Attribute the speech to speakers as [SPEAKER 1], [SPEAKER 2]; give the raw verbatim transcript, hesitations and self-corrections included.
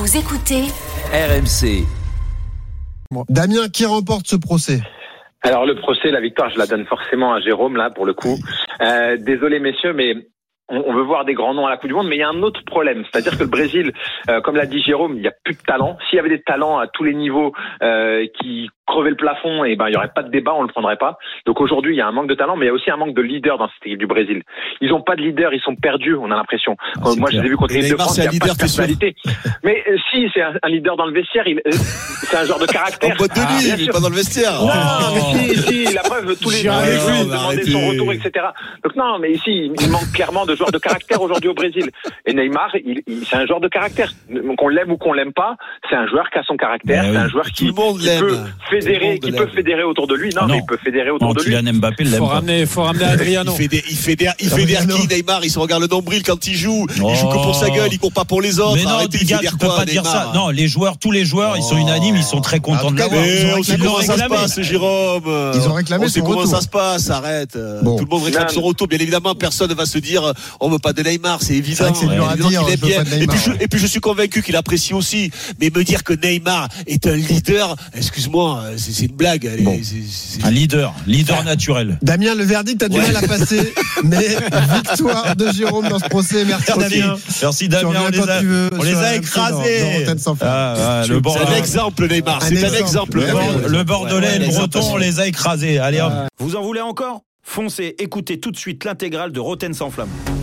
[SPEAKER 1] Vous écoutez
[SPEAKER 2] R M C.
[SPEAKER 3] Damien, qui remporte ce procès ?
[SPEAKER 4] Alors le procès, la victoire, je la donne forcément à Jérôme là pour le coup. Euh, désolé messieurs, mais on, on veut voir des grands noms à la Coupe du Monde, mais il y a un autre problème, c'est-à-dire que le Brésil, euh, comme l'a dit Jérôme, il y a plus de talent. S'il y avait des talents à tous les niveaux euh, qui crevaient le plafond, et ben il y aurait pas de débat, on le prendrait pas. Donc aujourd'hui, il y a un manque de talent, mais il y a aussi un manque de leader dans cette équipe du Brésil. Ils ont pas de leader, ils sont perdus, on a l'impression.
[SPEAKER 3] Ah,
[SPEAKER 4] Moi, je les ai vus contre l'équipe de France, il n'y a pas de personnalité. Mais euh, si, c'est un, un leader dans le vestiaire, il, euh, c'est un genre de caractère.
[SPEAKER 5] En boîte de nuit,
[SPEAKER 4] Ah,
[SPEAKER 5] mais pas dans le vestiaire.
[SPEAKER 4] Non, mais si, si, la preuve, tous les
[SPEAKER 5] J'y
[SPEAKER 4] gens
[SPEAKER 5] arrive,
[SPEAKER 4] lui
[SPEAKER 5] non,
[SPEAKER 4] demandaient
[SPEAKER 5] arrêtez.
[SPEAKER 4] son retour, et cetera. Donc non, mais ici, il manque clairement de joueurs de caractère aujourd'hui au Brésil. Et Neymar, il, il, c'est un joueur de caractère. Qu'on l'aime ou qu'on l'aime pas, c'est un joueur qui a son caractère,
[SPEAKER 5] Mais
[SPEAKER 4] c'est
[SPEAKER 5] oui.
[SPEAKER 4] un joueur
[SPEAKER 5] Tout
[SPEAKER 4] qui,
[SPEAKER 5] le monde
[SPEAKER 4] qui
[SPEAKER 5] l'aime.
[SPEAKER 4] peut fédérer,
[SPEAKER 5] Tout le monde
[SPEAKER 4] qui
[SPEAKER 5] l'aime.
[SPEAKER 4] peut fédérer autour de lui. Non,
[SPEAKER 6] Non.
[SPEAKER 4] mais il peut fédérer autour
[SPEAKER 6] Non,
[SPEAKER 4] de lui.
[SPEAKER 6] Kylian Mbappé l'aime
[SPEAKER 7] Faut
[SPEAKER 6] pas.
[SPEAKER 7] ramener, faut ramener Adriano.
[SPEAKER 5] Il fédère, il fédère, il fédère qui, Neymar? Il se regarde le nombril quand il joue.
[SPEAKER 6] Oh.
[SPEAKER 5] Il joue que pour sa gueule, il court pas pour les autres.
[SPEAKER 6] Mais non,
[SPEAKER 5] Arrêtez,
[SPEAKER 6] les
[SPEAKER 5] il
[SPEAKER 6] gars,
[SPEAKER 5] fédère
[SPEAKER 6] tu peux
[SPEAKER 5] quoi,
[SPEAKER 6] pas dire
[SPEAKER 5] Neymar
[SPEAKER 6] ça. Non, les joueurs, tous les joueurs, ils sont unanimes, ils sont très contents de l'avoir.
[SPEAKER 5] Mais
[SPEAKER 3] Ils ont
[SPEAKER 5] on sait
[SPEAKER 3] réclamé,
[SPEAKER 5] comment
[SPEAKER 6] ils
[SPEAKER 5] ça
[SPEAKER 6] ont
[SPEAKER 5] se
[SPEAKER 6] réclamé.
[SPEAKER 5] passe, Jérôme.
[SPEAKER 3] Ils ont réclamé
[SPEAKER 5] On sait
[SPEAKER 3] son
[SPEAKER 5] comment
[SPEAKER 3] retour.
[SPEAKER 5] ça se passe, arrête.
[SPEAKER 3] Bon.
[SPEAKER 5] Tout le monde réclame
[SPEAKER 4] Non.
[SPEAKER 5] son retour. Bien évidemment, personne ne va se dire on veut pas de Neymar, c'est évident.
[SPEAKER 3] C'est vrai que c'est dur à
[SPEAKER 5] Évidemment
[SPEAKER 3] dire,
[SPEAKER 5] qu'il aime
[SPEAKER 3] je veux
[SPEAKER 5] bien.
[SPEAKER 3] pas de
[SPEAKER 5] Et
[SPEAKER 3] Neymar,
[SPEAKER 5] puis, je,
[SPEAKER 3] ouais.
[SPEAKER 5] et puis je suis convaincu qu'il apprécie aussi. Mais me dire que Neymar est un leader, excuse-moi, c'est, c'est une blague. Allez,
[SPEAKER 3] Bon.
[SPEAKER 5] c'est, c'est...
[SPEAKER 6] Un leader, leader naturel.
[SPEAKER 3] Damien, le verdict a du mal à passer, mais victoire de Jérôme dans ce procès. Merci Damien.
[SPEAKER 6] Merci
[SPEAKER 3] Tu
[SPEAKER 6] Damien,
[SPEAKER 3] reviens
[SPEAKER 6] on les
[SPEAKER 3] quand
[SPEAKER 6] a,
[SPEAKER 3] tu veux
[SPEAKER 6] on les
[SPEAKER 3] sur
[SPEAKER 6] a
[SPEAKER 3] R M C
[SPEAKER 6] écrasés.
[SPEAKER 3] dans- dans Rotten sans flamme.
[SPEAKER 6] Ah, ah, le
[SPEAKER 5] C'est
[SPEAKER 6] bord,
[SPEAKER 5] un exemple, Neymar.
[SPEAKER 3] Un
[SPEAKER 5] C'est un
[SPEAKER 3] exemple.
[SPEAKER 5] exemple.
[SPEAKER 3] Ouais,
[SPEAKER 6] le,
[SPEAKER 3] ouais,
[SPEAKER 6] bord- le Bordelais
[SPEAKER 5] Ouais,
[SPEAKER 6] et le
[SPEAKER 5] l'exemple.
[SPEAKER 6] Breton, on les a écrasés. Allez hop.
[SPEAKER 8] Vous en voulez encore ? Foncez, écoutez tout de suite l'intégrale de Rotten sans flamme.